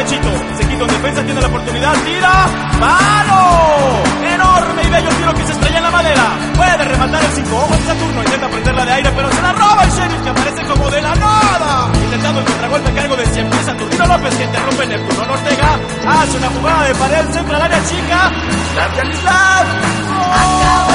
derechito. Se quita en defensa, tiene la oportunidad, tira. ¡Mano! Enorme y bello tiro que se estrella en la madera. Puede rematar el 5 ojos de Saturno. Intenta prenderla de aire, pero se la roba el Sheriff, que aparece como de la nada. Intentando el contragolpe a cargo de 100 pies Saturnino López, que interrumpe Neptuno Ortega. Hace una jugada de pared, centra al área chica. ¡Slam!